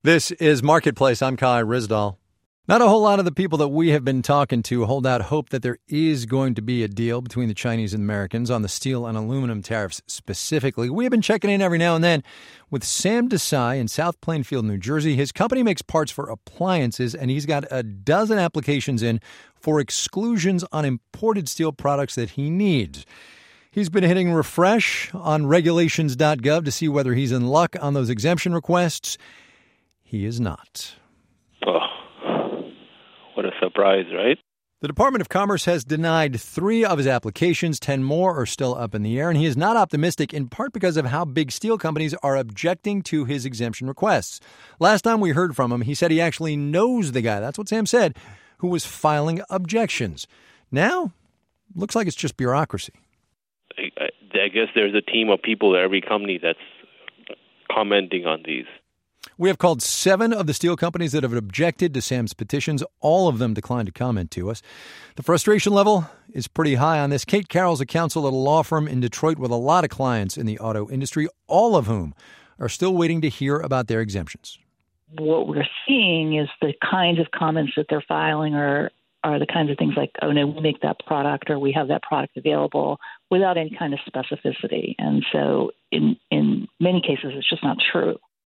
This is Marketplace. I'm Kai Ryssdal. Not a whole lot of the people that we have been talking to hold out hope that there is going to be a deal between the Chinese and Americans on the steel and aluminum tariffs specifically. We have been checking in every now and then with Sam Desai in South Plainfield, New Jersey. His company makes parts for appliances, and he's got a dozen applications in for exclusions on imported steel products that he needs. He's been hitting refresh on regulations.gov to see whether he's in luck on those exemption requests. He is not. Oh, what a surprise, right? The Department of Commerce has denied 3 of his applications. 10 more are still up in the air, and he is not optimistic, in part because of how big steel companies are objecting to his exemption requests. Last time we heard from him, he said he actually knows the guy, that's what Sam said, who was filing objections. Now, looks like it's just bureaucracy. I guess there's a team of people at every company that's commenting on these. We have called 7 of the steel companies that have objected to Sam's petitions. All of them declined to comment to us. The frustration level is pretty high on this. Kate Carroll's a counsel at a law firm in Detroit with a lot of clients in the auto industry, all of whom are still waiting to hear about their exemptions. What we're seeing is the kinds of comments that they're filing are the kinds of things like, oh, no, we make that product or we have that product available without any kind of specificity. And so in many cases, it's just not true.